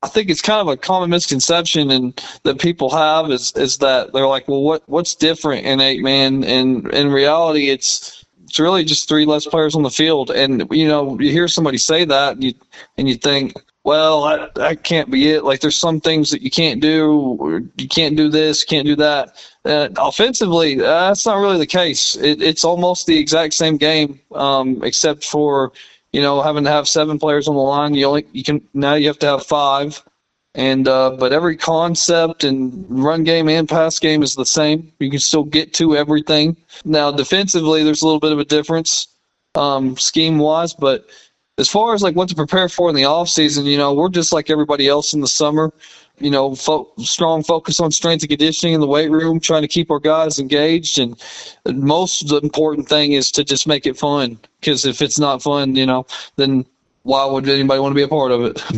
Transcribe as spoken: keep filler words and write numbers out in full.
I think it's kind of a common misconception and that people have is is that they're like, well, what what's different in eight man? And in reality, it's it's really just three less players on the field. And you know, you hear somebody say that, and you and you think, well, that, that can't be it. Like, there's some things that you can't do, or you can't do this, can't do that. Uh, offensively, that's not really the case. It, it's almost the exact same game, um, except for, you know, having to have seven players on the line. You only you can now you have to have five, and uh, but every concept and run game and pass game is the same. You can still get to everything. Now, defensively, there's a little bit of a difference, um, scheme wise, but as far as like what to prepare for in the off season, you know, we're just like everybody else in the summer. You know, fo- strong focus on strength and conditioning in the weight room, trying to keep our guys engaged. And the most important thing is to just make it fun. Because if it's not fun, you know, then why would anybody want to be a part of it?